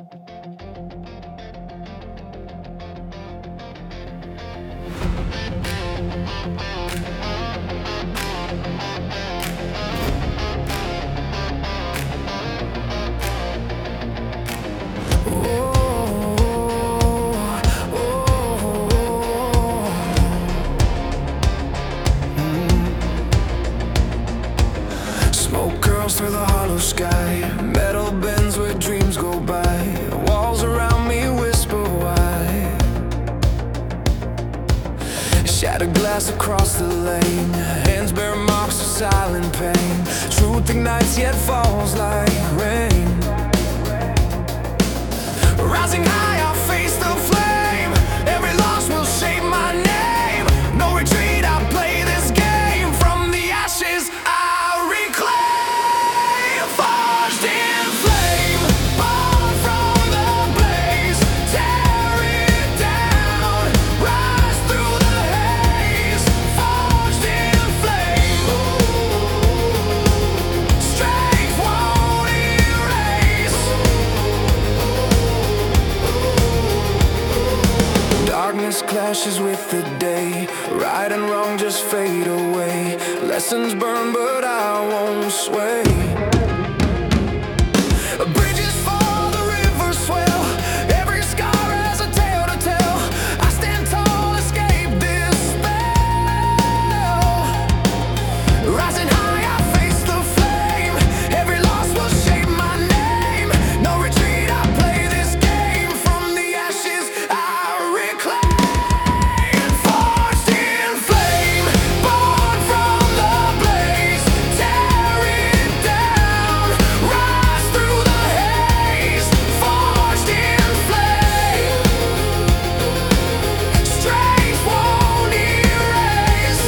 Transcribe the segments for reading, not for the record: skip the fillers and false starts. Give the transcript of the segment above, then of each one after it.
Smoke curls through the hollow sky, metal bends where dreams go by. Walls around me whisper why. Shattered glass across the lane, hands bear marks of silent pain. Truth ignites yet falls like rain. Rising high, I'll face the flame. Every loss will shape my name. No retreat, I play this game. From the ashes I'll reclaim. Forged in flame, born from the blaze. Tear it down, rise through the haze. Forged in flame, strength won't erase. Darkness clashes with the day, right and wrong just fade away. Lessons burn but I won't sway. Bridges fall, the rivers swell. Every scar has a tale to tell. I stand tall, escape this spell. Rising high, I face the flame. Every loss will shape my name. No retreat, I play this game. From the ashes I reclaim. Forged in flame, born from the blaze. Tear it down, rise through the haze. Forged in flame, strength won't erase.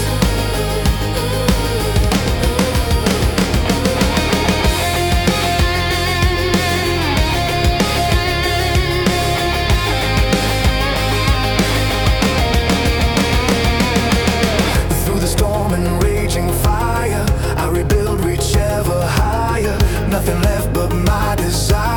Through the storm and raging fire, I rebuild, reach ever higher. Nothing left but my desire.